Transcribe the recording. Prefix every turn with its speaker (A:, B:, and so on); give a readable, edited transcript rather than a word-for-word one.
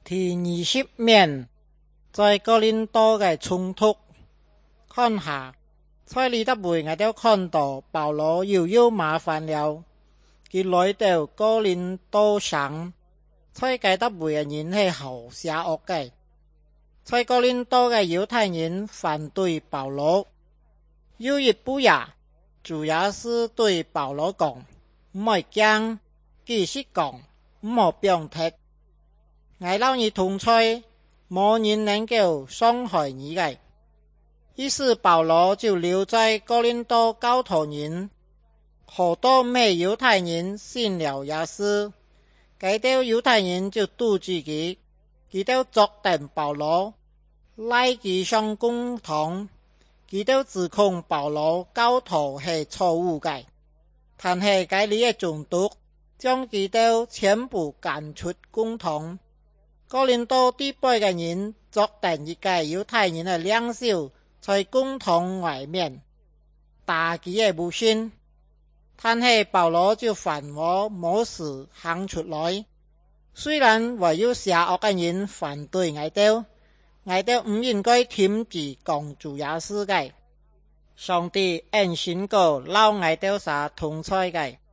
A: 第20面，在哥林多嘅冲突。看下，在呢得尾我哋看到保羅又麻煩了，佢來到哥林多省，在嘅得尾嘅人係好邪惡嘅。在哥林多嘅猶太人反對保羅，有一步也，主要是對保羅講，唔好驚，繼續講，唔好表態。我老你同在，冇人能夠傷害你嘅。於是保羅就留在哥林多教徒人，好多咩猶太人信了耶穌，佢哋猶太人就妒忌佢，佢哋作定保羅，拉佢上公堂，佢哋指控保羅教徒係錯誤嘅，但係佢哋嘅總督將佢哋全部趕出公堂。哥林多地區嘅人作定一個猶太人嘅領袖，在公堂外面打佢嘅不信，但係保羅就反我冇事行出來。雖然還有邪惡嘅人反對我哋唔應該停止講主耶穌嘅。上帝恩信過留我哋同在嘅。